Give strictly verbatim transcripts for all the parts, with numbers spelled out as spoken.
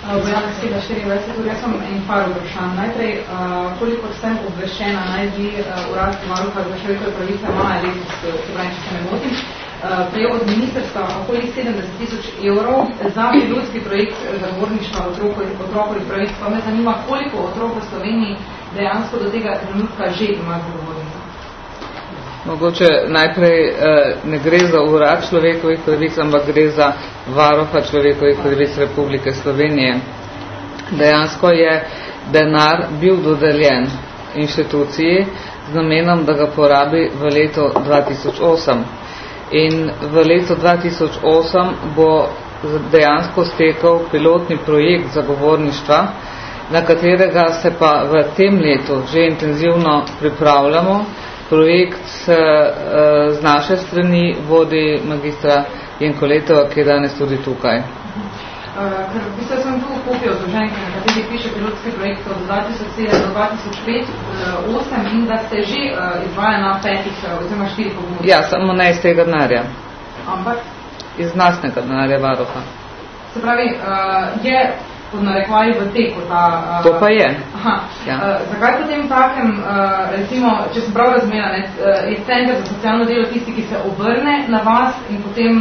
Bojana Sveda štiriindvajset ur, jaz sem en par vprašanj. Najprej, koliko sem obveščena, naj bi urad varuha za človekove pravice maja letos, se pravi, če se ne motim, prejel od ministrstva okoli sedemdeset tisoč evrov za pilotski projekt zagovorništva otrokovih pravic. Pa me zanima, koliko otrok v Sloveniji dejansko do tega trenutka že ima zagovornico. Mogoče najprej ne gre za urad človekovih pravic, ampak gre za varuha človekovih pravic Republike Slovenije. Dejansko je denar bil dodeljen inštituciji z namenom, da ga porabi v letu dva tisoč osem. In v letu dva tisoč osem bo dejansko stekel pilotni projekt zagovorništva, na katerega se pa v tem letu že intenzivno pripravljamo. Projekt se z naše strani vodi magistra Jenko Letova, ki je danes tudi tukaj. Ker v bistvu sem tu kupijo zloženke, na kateri piše pilotski projekt od dva tisoč sedem do dva tisoč osem in da ste že izvajali na petih oziroma štirih območjih. Ja, samo ne iz tega denarja. Ampak? Iz nasnega denarja varuha. Se pravi, je pod narekvaji v teku ta... To pa je. Aha. Ja. Zakaj potem takem, recimo, če sem prav razumela, je center za socialno delo tisti, ki se obrne na vas in potem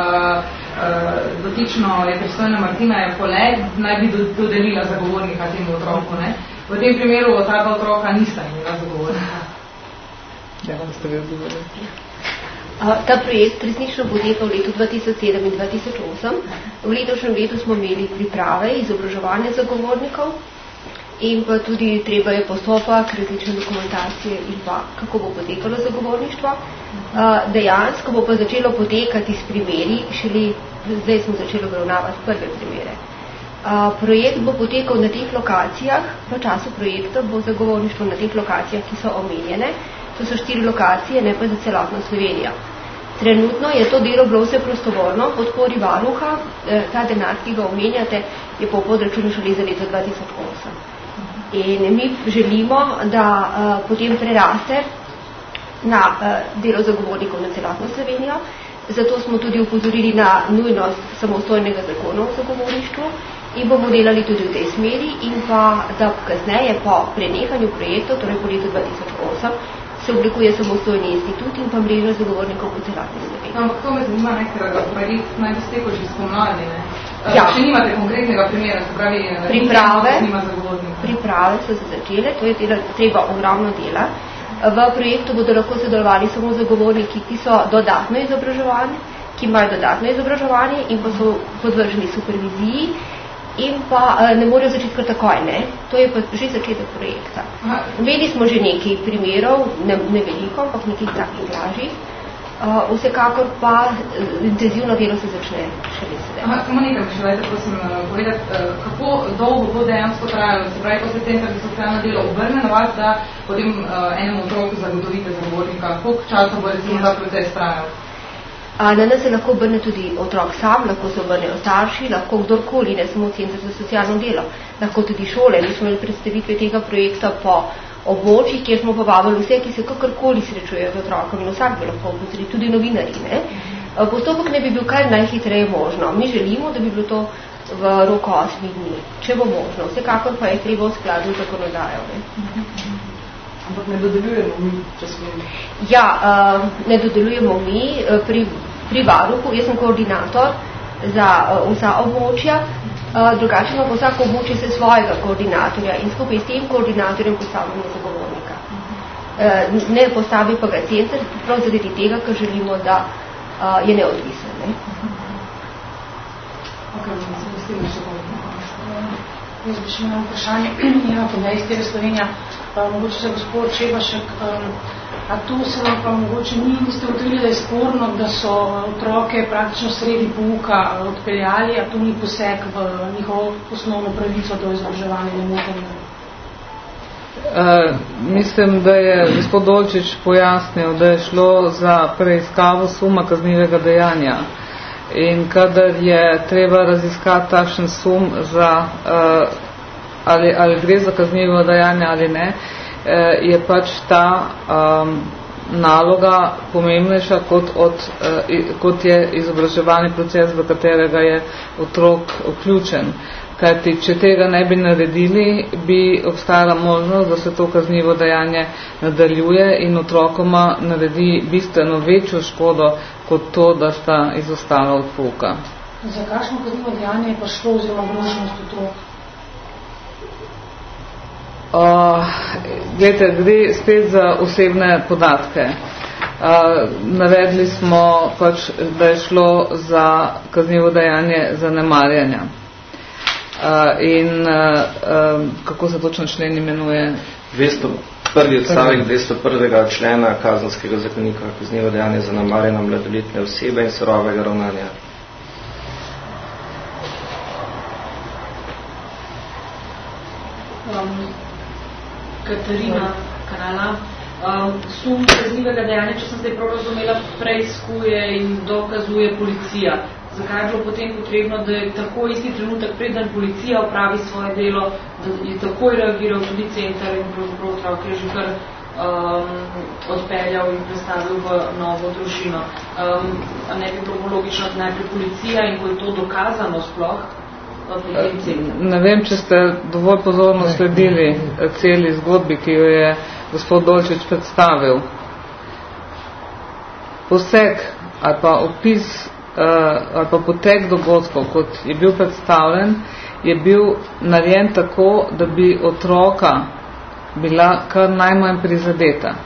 dotično je pristojna Martina Jafole, naj bi dodelila zagovornika temu otroku, ne? V tem primeru ta dva otroka nista imela zagovornika. Ja, vam ste vi odgovorili. Ta projekt resnično poteka v letu dva tisoč sedem in dva tisoč osem. V letošnjem letu smo imeli priprave, izobraževanje zagovornikov in pa tudi treba je postopek, različne dokumentacije in pa kako bo potekalo zagovorništvo. Dejansko bo pa začelo potekati s primeri, šele zdaj smo začeli obravnavati prve primere. Projekt bo potekal na teh lokacijah, v času projekta bo zagovorništvo na teh lokacijah, ki so omenjene. To so štiri lokacije, ne pa za celotno Slovenijo. Trenutno je to delo bilo vse prostovoljno, podpori varuha, ta denar, ki ga omenjate, je po podračunu šele za leto dva tisoč osem. In mi želimo, da uh, potem preraste na uh, delo zagovornikov na celotno Slovenijo, zato smo tudi upozorili na nujnost samostojnega zakona o zagovorništvu in bomo delali tudi v tej smeri in pa, da kasneje po prenehanju projektov, torej po letu dva tisoč osem, se oblikuje samostojni institut in pa mreža zagovornikov po celotni Sloveniji. No, ampak to me zanima nekaj, projekt naj bi stekel že spomladi, ne? Ja. Če nimate konkretnega primera, se pravi, priprave, nima zagovornika. Priprave so se začele, to je dela, treba ogromno dela. V projektu bodo lahko sodelovali samo zagovorniki, ki so dodatno izobraževani, ki imajo dodatno izobraževanje in pa so podvrženi superviziji in pa ne morejo začeti kar takoj, ne? To je pa že začetek projekta. Imeli smo že nekaj primerov, ne, ne veliko, ampak nekaj takih lažjih. Uh, vsekakor pa intenzivno delo se začne šele sedaj. Aha, samo nekaj še dajte, prosim, povedati, kako dolgo bo dejansko trajalo, se pravi, ko se center za socialno delo obrne na vas, da potem uh, enemu otroku zagotovite zagovornika, koliko časa bo recimo ta proces trajal? Na nas se lahko obrne tudi otrok sam, lahko se obrnejo starši, lahko kdorkoli, ne samo center za socialno delo, lahko tudi šole. Mi smo imeli predstavitve tega projekta po območjih, kjer smo povabili vse, ki se kakorkoli srečujejo z otrokom in vsak bi lahko upozorili, tudi novinarji. Ne? Postopek ne bi bil kar najhitreje možno. Mi želimo, da bi bilo to v roku osmih dni, če bo možno. Vsekakor pa je treba v skladu z zakonodajo. Ne? Ampak ne dodeljujemo mi, če smo... Ja, uh, ne dodeljujemo mi. Pri, pri varuhu, jaz sem koordinator za uh, vsa območja, uh, drugače ima vsako območje se svojega koordinatorja in skupaj s tem koordinatorjem postavljamo zagovornika. Uh, ne postavi pa ga center, prav zaradi tega, ker želimo, da uh, je neodvisen. Ne? Ok, se postimo še bolj. Jaz bi še imel vprašanje, ima podaj iz tega Slovenija, mogoče se gospod Čebašek, a tu se vam pa mogoče ni, niste ugotovili, da je sporno, da so otroke praktično sredi pouka odpeljali, a tu ni poseg v njihovo osnovno pravico do izobraževanja nemoteno? Uh, mislim, da je gospod Dolčič pojasnil, da je šlo za preiskavo suma kaznivega dejanja. In kadar je treba raziskati takšen sum za, uh, ali, ali gre za kaznivo dejanje ali ne, uh, je pač ta um, naloga pomembnejša kot, od, kot je izobraževalni proces, v katerega je otrok vključen. Kajti, če tega ne bi naredili, bi obstajala možnost, da se to kaznivo dejanje nadaljuje in otrokoma naredi bistveno večjo škodo kot to, da sta izostala od pouka. Za kakšno kaznivo dejanje je pa šlo oziroma ogroženost otrok? Uh, glede, gre spet za osebne podatke. Uh, navedli smo pač, da je šlo za kaznivo dejanje zanemarjanja. Uh, in uh, uh, kako se točno člen imenuje? dvesto prvi odstavek dvesto prvega člena Kazenskega zakonika, kaznivo dejanje zanemarjanja mladoletne osebe in surovega ravnanja. Um, Katarina Kanala. Um, sum kaznivega dejanja, če sem zdaj prav razumela, preiskuje in dokazuje policija. Zakaj je bilo potem potrebno, da je tako isti trenutek, preden policija opravi svoje delo, da je takoj reagiral tudi center in pravzaprav otrok je že kar um, odpeljal in predstavil v novo družino. Um, a ne bi bilo logično, da najprej policija in ko je to dokazano sploh, ne vem, če ste dovolj pozorno sledili celi zgodbi, ki jo je gospod Dolčič predstavil. Poseg ali pa opis uh, ali pa potek dogodkov, kot je bil predstavljen, je bil narejen tako, da bi otroka bila kar najmanj prizadeta.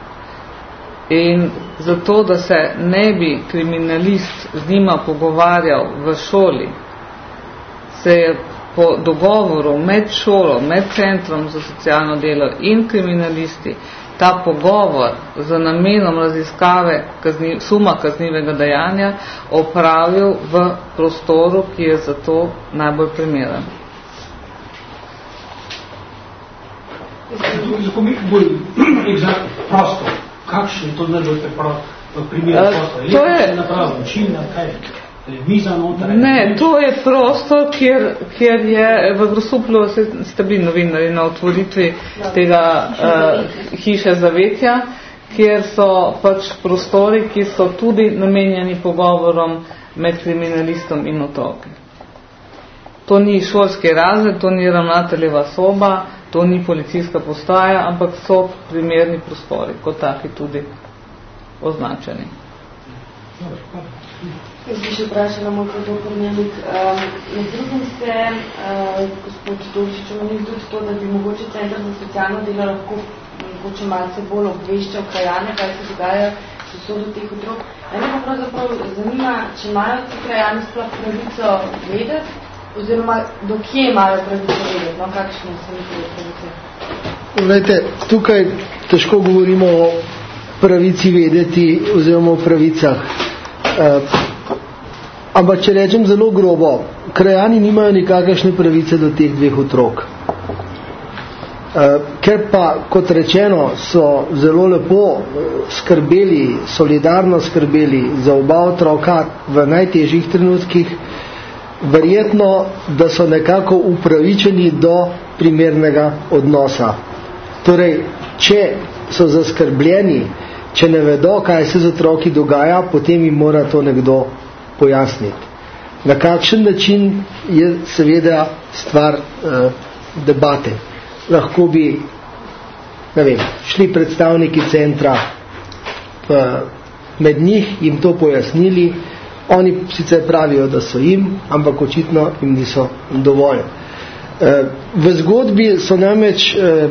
In zato, da se ne bi kriminalist z njima pogovarjal v šoli, se je po dogovoru med šolo, med centrom za socialno delo in kriminalisti ta pogovor za namenom raziskave kazni, suma kaznivega dejanja opravil v prostoru, ki je za to najbolj primeren. Zato mi bolj egzaktno, prosto, kakšen je to najbolj primer prosto? To je napravljeno, čim na kaj? Ne, to je prostor, kjer, kjer je v Grosuplju, ste bili novinari na otvoritvi tega uh, hiše zavetja, kjer so pač prostori, ki so tudi namenjeni pogovorom med kriminalistom in otroki. To ni šolski razred, to ni ravnateljeva soba, to ni policijska postaja, ampak so primerni prostori, kot taki tudi označeni. Jaz bi še vprašala moj podpornjenik. Med drugim ste, gospod Dolčič, omenili tudi to, da bi mogoče Center za socialno delo lahko mogoče malce bolj obveščal krajane, kaj se dogaja s usodo teh otrok. Mene pa pravzaprav zanima, če imajo ti krajani sploh pravico vedeti, oziroma do kje imajo pravico vedeti, no, kakšne so njihove pravice? Vlejte, tukaj težko govorimo o pravici vedeti oziroma o pravicah. Uh, ampak če rečem zelo grobo, krajani nimajo nikakršne pravice do teh dveh otrok. Uh, ker pa, kot rečeno, so zelo lepo skrbeli, solidarno skrbeli za oba otroka v najtežjih trenutkih, verjetno, da so nekako upravičeni do primernega odnosa. Torej, če so zaskrbljeni, če ne vedo, kaj se z otroki dogaja, potem jim mora to nekdo pojasniti. Na kakšen način je seveda stvar eh, debate. Lahko bi, ne vem, šli predstavniki centra eh, med njih, jim to pojasnili, oni sicer pravijo, da so jim, ampak očitno jim niso dovolj. Eh, v zgodbi so namreč eh,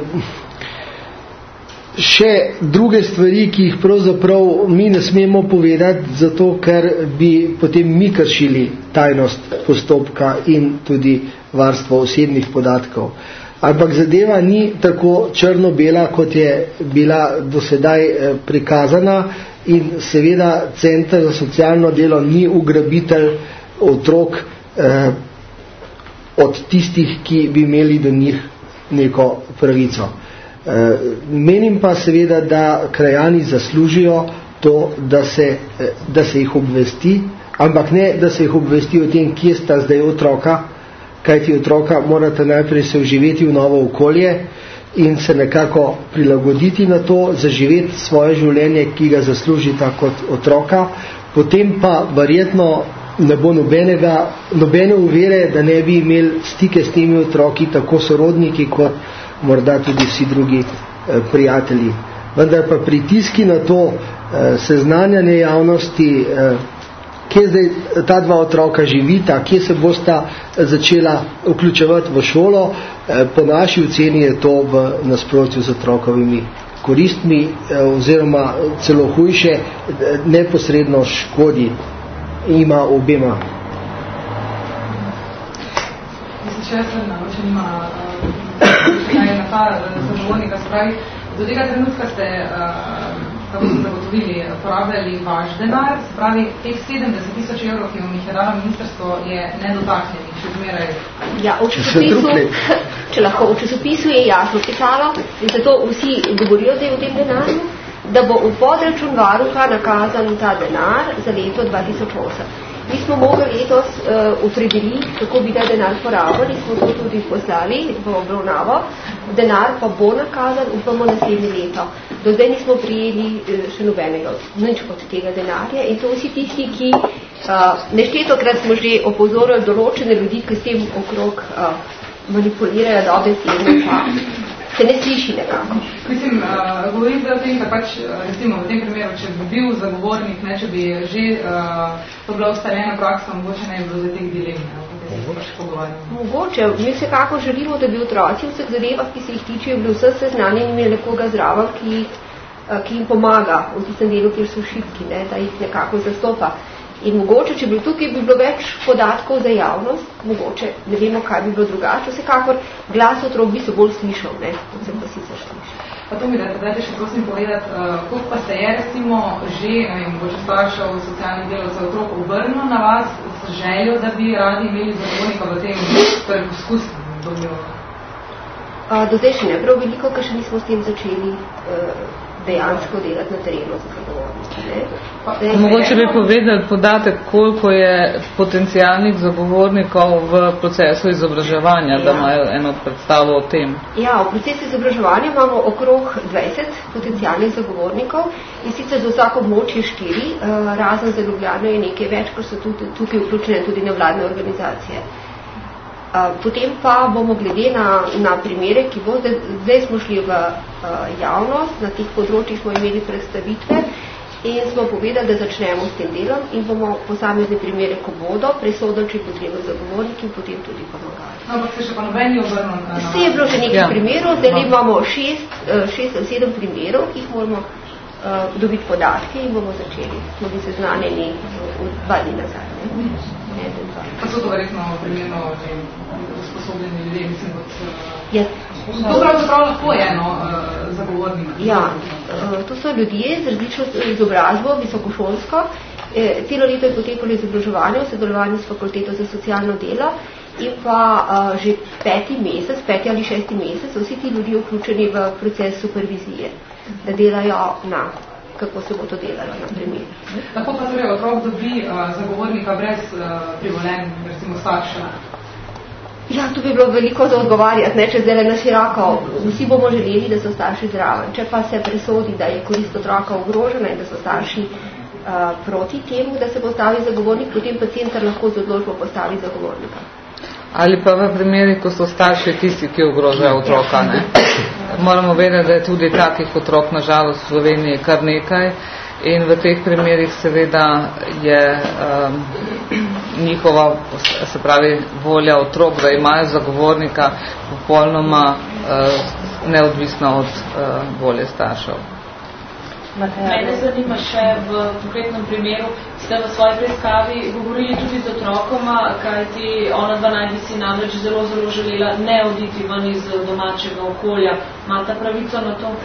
še druge stvari, ki jih pravzaprav mi ne smemo povedati, zato ker bi potem mi kršili tajnost postopka in tudi varstvo osebnih podatkov. Ampak zadeva ni tako črno-bela, kot je bila do sedaj prikazana, in seveda Center za socialno delo ni ugrabitelj otrok eh, od tistih, ki bi imeli do njih neko pravico. Menim pa seveda, da krajani zaslužijo to, da se, da se jih obvesti, ampak ne, da se jih obvesti o tem, kje sta zdaj otroka, kajti otroka morate najprej se vživeti v novo okolje, in se nekako prilagoditi na to, zaživeti svoje življenje, ki ga zaslužita kot otroka, potem pa verjetno ne bo nobenega, nobene uvere, da ne bi imeli stike s temi otroki, tako sorodniki kot morda tudi vsi drugi eh, prijatelji. Vendar pa pritiski na to eh, seznanjanje javnosti, eh, kje zdaj ta dva otroka živita, kje se bosta začela vključevati v šolo, eh, po naši oceni je to v nasprotju z otrokovimi koristmi eh, oziroma celo hujše, eh, neposredno škodi ima obema. Mislim, če jaz vrna, če nima kaj na ta zagovornika, se pravi, do tega trenutka ste, kako ste zagotovili, porabljali vaš denar, se pravi, teh sedemdeset tisoč evrov, ki vam jih je dalo ministrstvo, je nedotaknjenih, še zmeraj. Ja, v časopisu, če lahko, v časopisu je jasno pisalo, in zato vsi govorijo zdaj o tem denarju, da bo v podračun varuha nakazan ta denar za leto dva tisoč osem. Mi smo mogli letos uh, opredeliti, kako bi ta denar porabili, smo to tudi poslali v obravnavo. Denar pa bo nakazan, upamo, naslednje leto. Do zdaj nismo prijeli uh, še nobenega, nič od tega denarja in to vsi tisti, ki uh, neštetokrat smo že opozorili določene ljudi, ki s tem okrog uh, manipulirajo dobe teme, pa se ne sliši nekako. Mislim, uh, govorim o tem, da pač, recimo, v tem primeru, če bi bil zagovornik, ne, če bi že uh, to bila ustaljena praksa, mogoče ne bi bilo za teh dilem, ne, pač mogoče. Mi vsekako želimo, da bi otroci v vseh zadevah, ki se jih tiče, bili vse seznanjeni, imeli nekoga zraven, ki, uh, ki jim pomaga v tistem delu, kjer so šibki, ne, da jih nekako zastopa. In mogoče, če bi tukaj bi bilo več podatkov za javnost, mogoče, ne vemo, kaj bi bilo drugače, vsekakor glas otrok bi se bolj slišal, ne, kot se pa sicer slišal. Pa to mi da, dajte še prosim povedati, uh, koliko pa se je, recimo, že, ne vem, mogoče staršev, socialnih delavcev otrok obrnilo na vas z željo, da bi radi imeli zagovornika v tem, torej poskusnem domnju? Uh, do zdaj še ne prav veliko, ker še nismo s tem začeli uh, dejansko delati na terenu za zagovornike. Mogoče bi povedali podatek, koliko je potencijalnih zagovornikov v procesu izobraževanja, ja. Da imajo eno predstavo o tem. Ja, v procesu izobraževanja imamo okrog dvajset potencijalnih zagovornikov in sicer za vsako območje štiri, razen za Ljubljano je nekaj več, ker so tudi, tukaj vključene tudi nevladne organizacije. Potem pa bomo glede na, na primere, ki bo, zdaj, zdaj smo šli v javnost, na teh področjih smo imeli predstavitve in smo povedali, da začnemo s tem delom in bomo posamezne primere, ko bodo, presodili, če je potrebno zagovorniki in potem tudi pomagali. No, ampak se še pa nobeni obrnil na... Vse je bilo že nekaj ja. primerov, zdaj imamo šest, šest, sedem primerov, ki jih moramo uh, dobiti podatke in bomo začeli. Smo bili seznanjeni v dva dni nazaj. Ne? Pa so to verjetno primerno usposobljeni ljudje, mislim, kot... Ja. To pravzaprav lahko je, no, uh, zagovornik. Ja, uh, to so ljudje z različno izobrazbo, visokošolsko. E, celo leto je potekalo izobraževanje v sodelovanju s fakulteto za socialno delo in pa uh, že peti mesec, peti ali šesti mesec, so vsi ti ljudje vključeni v proces supervizije, da delajo na kako se bo to delalo, na primer. Tako pa torej otrok dobi uh, zagovornika brez uh, privolen, recimo starša? Ja, tu bi bilo veliko za odgovarjati, ne, če zdaj na široko. Vsi bomo želeli, da so starši zraven. Če pa se presodi, da je korist otroka ogrožena in da so starši uh, proti temu, da se postavi zagovornik, potem pa center lahko z odločbo postavi zagovornika. Ali pa v primeri, ko so starši tisti, ki ogrožajo otroka, ne? Moramo vedeti, da je tudi takih otrok na žalost v Sloveniji kar nekaj in v teh primerih seveda je um, njihova, se pravi, volja otrok, da imajo zagovornika popolnoma uh, neodvisna od uh, volje staršev. Mene zanima še v konkretnem primeru, ste v svoji preiskavi govorili tudi z otrokoma, kajti ona dva naj bi si namreč zelo, zelo želela ne oditi ven iz domačega okolja. Imate pravico na to?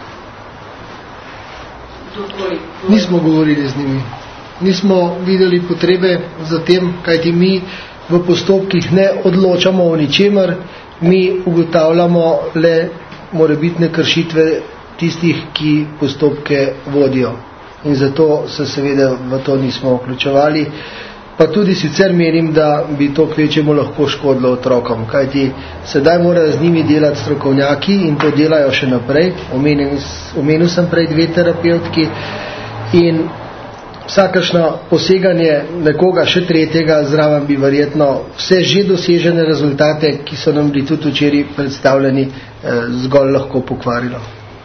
Dovoli. Nismo govorili z njimi. Nismo videli potrebe za tem, kajti mi v postopkih ne odločamo o ničemer, mi ugotavljamo le morebitne kršitve tistih, ki postopke vodijo. In zato se seveda v to nismo vključevali. pa tudi sicer menim, da bi to kvečemu lahko škodilo otrokom, kajti sedaj morajo z njimi delati strokovnjaki in to delajo še naprej. Omenil, omenil sem prej dve terapevtki in vsakašno poseganje nekoga še tretjega zraven bi verjetno vse že dosežene rezultate, ki so nam bili tudi včeraj predstavljeni, eh, zgolj lahko pokvarilo.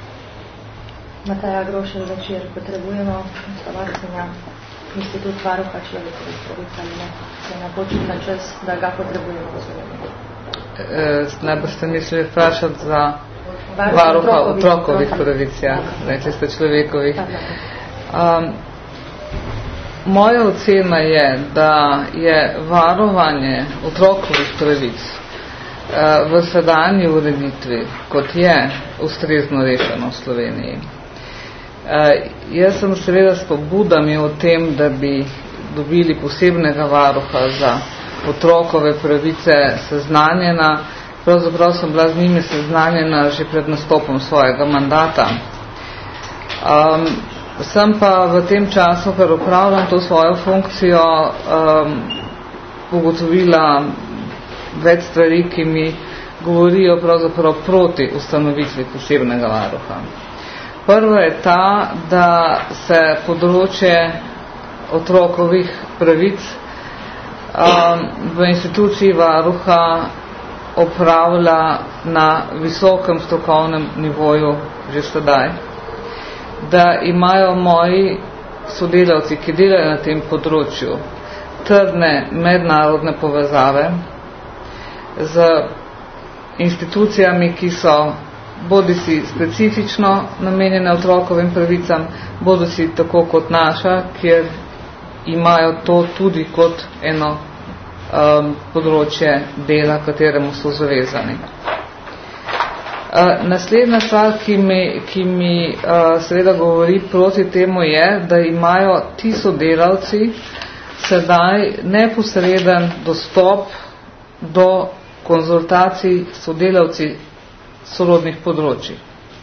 Mataja Grošelj, Večer. Potrebujemo ustvarjanja institut varuha človekovih pravic ali ne? Se napočil na čas, da ga potrebujemo v Sloveniji. Najbolj ste mislili vprašati za varuha otrokovih pravic, ja, rekli ste človekovih. Um, moja ocena je, da je varovanje otrokovih pravic uh, v sedanji ureditvi, kot je ustrezno rešeno v Sloveniji. Uh, jaz sem seveda s pobudami o tem, da bi dobili posebnega varuha za otrokove pravice seznanjena. Pravzaprav sem bila z njimi seznanjena že pred nastopom svojega mandata. Um, sem pa v tem času, ker upravljam to svojo funkcijo, um, ugotovila več stvari, ki mi govorijo pravzaprav proti ustanovitvi posebnega varuha. Prvo je ta, da se področje otrokovih pravic um, v instituciji varuha opravlja na visokem strokovnem nivoju že sedaj. Da imajo moji sodelavci, ki delajo na tem področju, trdne mednarodne povezave z institucijami, ki so bodisi specifično namenjene otrokovim pravicam, bodisi tako kot naša, kjer imajo to tudi kot eno um, področje dela, kateremu so zavezani. Uh, naslednja stvar, ki mi, ki mi uh, seveda govori proti temu, je, da imajo ti sodelavci sedaj neposreden dostop do konzultacij sodelavci sorodnih področji.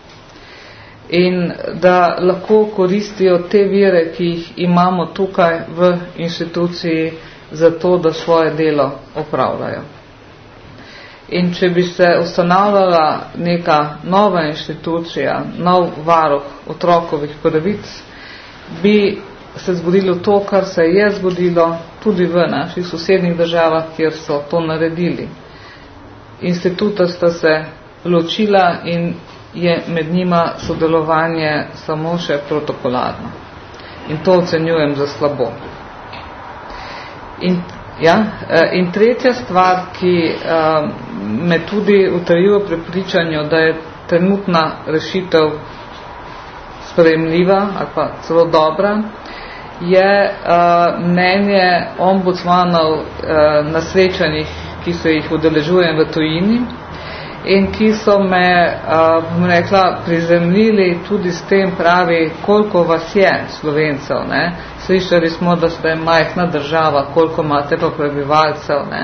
In da lahko koristijo te vire, ki jih imamo tukaj v inštituciji, za to, da svoje delo opravljajo. In če bi se ustanavljala neka nova inštitucija, nov varuh otrokovih pravic, bi se zgodilo to, kar se je zgodilo tudi v naših sosednjih državah, kjer so to naredili. Instituta sta se ločila in je med njima sodelovanje samo še protokolarno. In to ocenjujem za slabo. In, ja, in tretja stvar, ki uh, me tudi utrjuje pri prepričanju, da je trenutna rešitev sprejemljiva ali pa celo dobra, je uh, mnenje ombudsmanov uh, na srečanjih, ki se jih udeležujem v tujini in ki so me, uh, bom rekla, prizemljili tudi s tem, pravi, koliko vas je Slovencev, ne? Slišali smo, da ste majhna država, koliko imate pa prebivalcev, ne?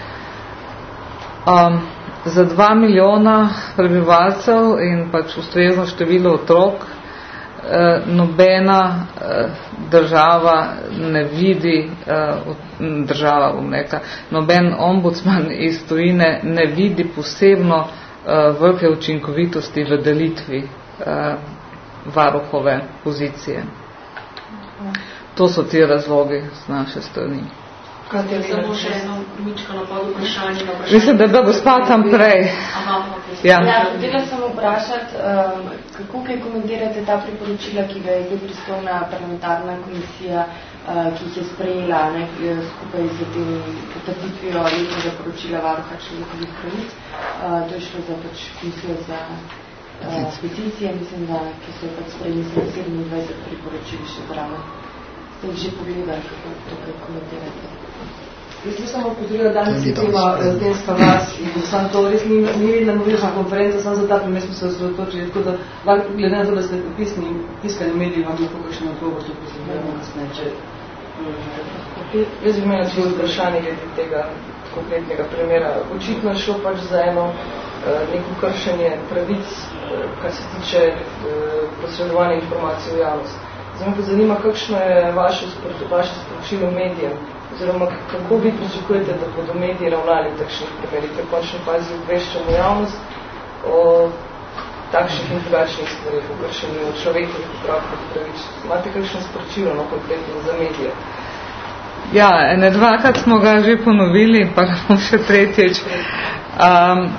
Um, za dva milijona prebivalcev in pač ustrezno število otrok eh, nobena eh, država ne vidi, eh, država bom rekla, noben ombudsman iz tujine ne vidi posebno eh, velike učinkovitosti v delitvi eh, varuhove pozicije. To so ti razlogi z naše strani. Samo še eno mičkano pod vprašanje. Mislim, da je gospa tam prej. Aha, okay. Ja, ja htela sem vprašati, um, kako kaj komentirate ta priporočila, ki ga je pristojna parlamentarna komisija, uh, ki jih je sprejela, ne, skupaj z tem potrditvijo letnega poročila varuha človekovih pravic. Uh, to je šlo za pač komisijo za uh, peticije, mislim, da, ki so pač sprejeli sedemindvajset priporočili še zraven. Ste jih že pogledali, kako to kaj komentirate? Jaz bi samo upozorila, danes je tema Zdenska vas in sam to res ni, ni vedna novična konferenca, sam za ta primer smo se osredotočili, tako da glede na to, da ste pisni, tiskani mediji, vam lahko kakšen odgovor to posledujemo kasneje. Jaz bi imela tudi vprašanje glede tega konkretnega primera. Očitno je šlo pač za eno neko kršenje pravic, kar se tiče posredovanja informacij v javnost. Zdaj me pa zanima, kakšno je vaše, vaše sporočilo medijem v oziroma kako vi pričakujete, da bodo mediji ravnali v takšnih primerih, v končni fazi obveščamo javnost o takšnih in drugačnih stvarih, o kršenju človekovih otrokovih pravic. Imate kakšno sporočilo, no, konkretno za medije? Ja, ene dvakrat smo ga že ponovili, pa bom še tretjič. Um,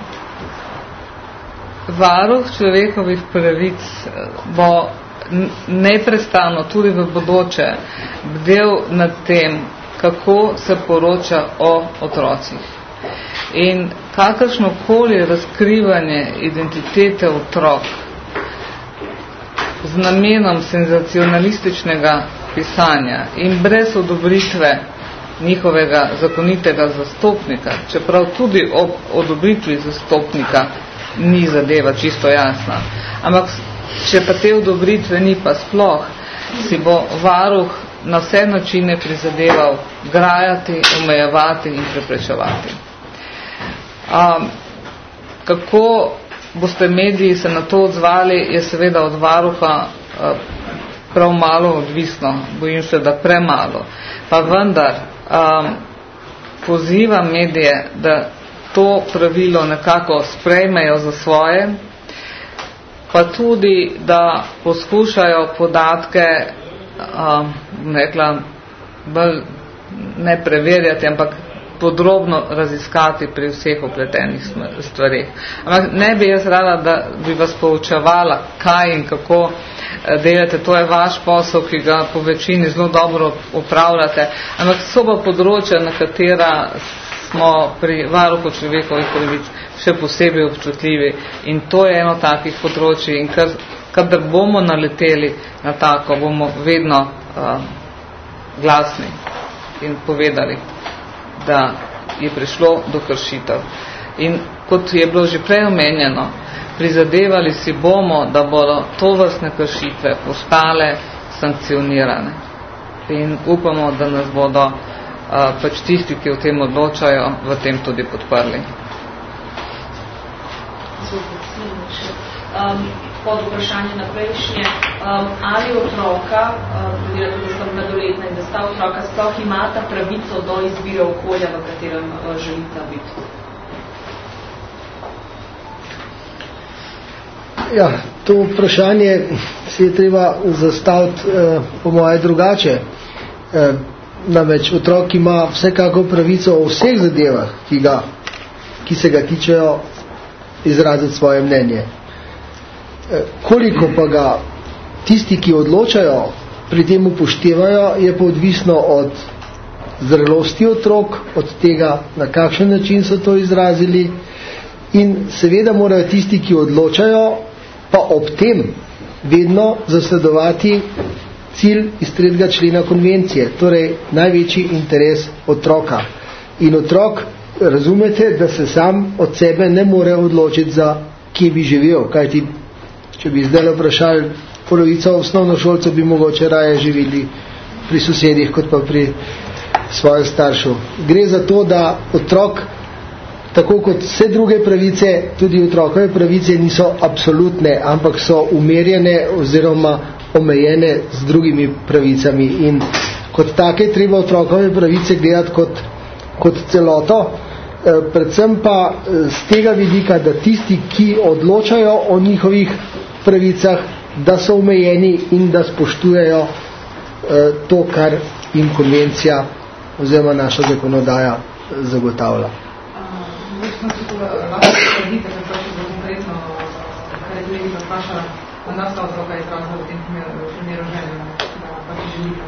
varuh človekovih pravic bo neprestano tudi v bodoče bdel nad tem, kako se poroča o otrocih. In kakršnokoli razkrivanje identitete otrok z namenom senzacionalističnega pisanja in brez odobritve njihovega zakonitega zastopnika, čeprav tudi ob odobritvi zastopnika ni zadeva čisto jasna. Ampak, če pa te odobritve ni pa sploh, si bo varuh na vse načine prizadeval grajati, omejevati in preprečevati. Um, kako boste mediji se na to odzvali, je seveda od varuha uh, prav malo odvisno, bojim se, da premalo. Pa vendar um, pozivam medije, da to pravilo nekako sprejmejo za svoje, pa tudi, da poskušajo podatke, um, rekla, bolj ne preverjati, ampak podrobno raziskati pri vseh upletenih stvarih. Ampak ne bi jaz rada, da bi vas poučevala, kaj in kako delate, to je vaš posel, ki ga po večini zelo dobro upravljate, ampak so pa področja, na katera smo pri varuhu človekovih pravic še posebej občutljivi, in to je eno takih področij, in kar, kadar bomo naleteli na tako, bomo vedno uh, glasni in povedali, da je prišlo do kršitev. In kot je bilo že prej omenjeno, prizadevali si bomo, da bodo tovrstne kršitve postale sankcionirane. In upamo, da nas bodo uh, pač tisti, ki o tem odločajo, v tem tudi podprli. Um, pod vprašanje naprejšnje, um, ali otroka, predvideti, um, da sta mladoletna in da sta otroka, sploh imata pravico do izbire okolja, v katerem uh, želita biti? Ja, to vprašanje si je treba zastaviti eh, po moje drugače. Eh, namreč otrok ima vsekako pravico o vseh zadevah, ki, ga, ki se ga tičejo, izraziti svoje mnenje. Eh, koliko pa ga tisti, ki odločajo, pri tem upoštevajo, je pa odvisno od zrelosti otrok, od tega, na kakšen način so to izrazili, in seveda morajo tisti, ki odločajo, pa ob tem vedno zasledovati cilj iz tretjega člena konvencije, torej največji interes otroka. In otrok, razumete, da se sam od sebe ne more odločiti, za kje bi živel, kajti če bi zdaj vprašali polovico osnovnošolcev, bi mogoče raje živeli pri sosedih, kot pa pri svojem staršu. Gre za to, da otrok, tako kot vse druge pravice, tudi otrokove pravice niso absolutne, ampak so umerjene oziroma omejene z drugimi pravicami. In kot take treba otrokove pravice gledati kot, kot celoto, e, predvsem pa z tega vidika, da tisti, ki odločajo o njihovih pravicah, da so omejeni in da spoštujejo e, to, kar jim konvencija oziroma naša zakonodaja zagotavlja. Večno se to lahko sredite, ker to je konkretno, kar je tudi vprašala, da nas ta otroka izrazila v tem primeru želja, da pač želite.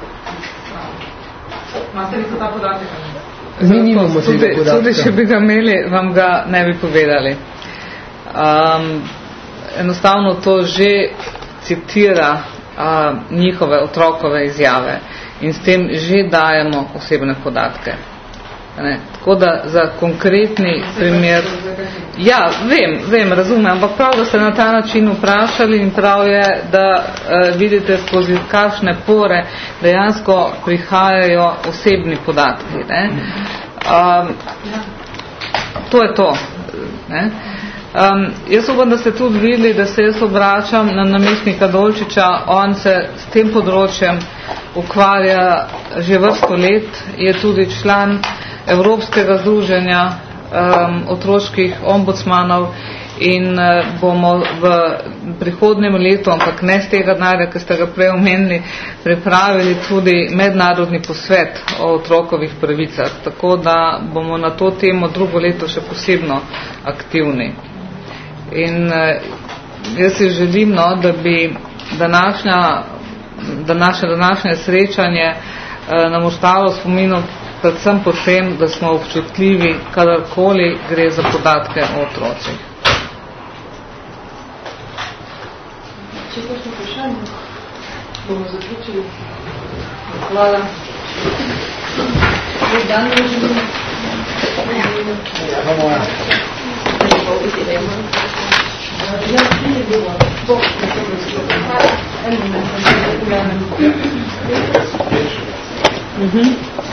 Imate li so ta podatek? Mi nimamo tega podatka. Tudi, če bi ga imeli, vam ga ne bi povedali. Um, enostavno to že citira uh, njihove otrokove izjave in s tem že dajemo osebne podatke. Ne, tako da za konkretni primer, ja, vem, vem, razumem, ampak prav, da ste na ta način vprašali, in prav je, da uh, vidite skozi kakšne pore dejansko prihajajo osebni podatki. Ne. Um, to je to. Ne. Um, jaz upam, da ste tudi videli, da se jaz obračam na namestnika Dolčiča. On se s tem področjem ukvarja že vrsto let, je tudi član Evropskega združenja um, otroških ombudsmanov in uh, bomo v prihodnjem letu, ampak ne z tega denarja, ki ste ga prej omenili, pripravili tudi mednarodni posvet o otrokovih pravicah, tako da bomo na to temo drugo leto še posebno aktivni. In uh, jaz si želim, no, da bi današnja, današnje, današnje srečanje uh, nam ostalo spominov predvsem po tem, da smo občutljivi, kadarkoli gre za podatke o otrocih. Če pa še vprašanje, bomo zaključili. Hvala. Zdaj dan ne želim. Ja, pa moja. Ja, ne bilo. Bog, ne to razgleda. Hvala. En moment. Mhm.